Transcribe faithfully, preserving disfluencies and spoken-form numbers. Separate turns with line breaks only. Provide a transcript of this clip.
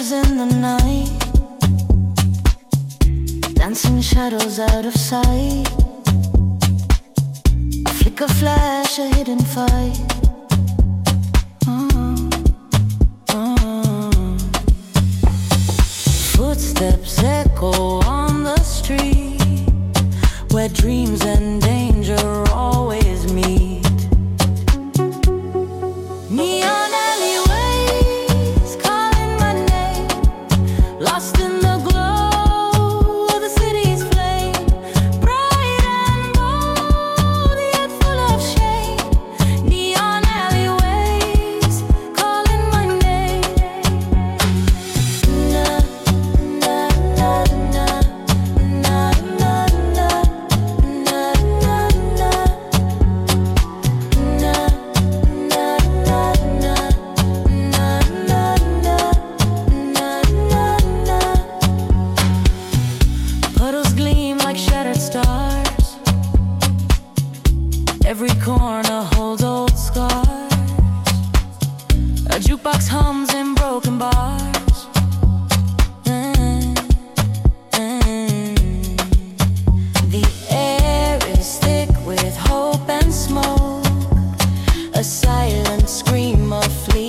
Flickers in the night, dancing shadows out of sight. A flicker, flash, a hidden fight. Mm, mm. Footsteps echo on the street, where dreams and danger always meet. Neon alleyways calling my name, lost in the glow of the city's flame. Bright and bold, yet full of shame. Neon alleyways calling my name. Na na na na na na na na na na. Puddles gleam like shattered stars. Every corner holds old scars. A jukebox hums in broken bars. Mm, mm. The air is thick with hope and smoke. A silent scream of fleet.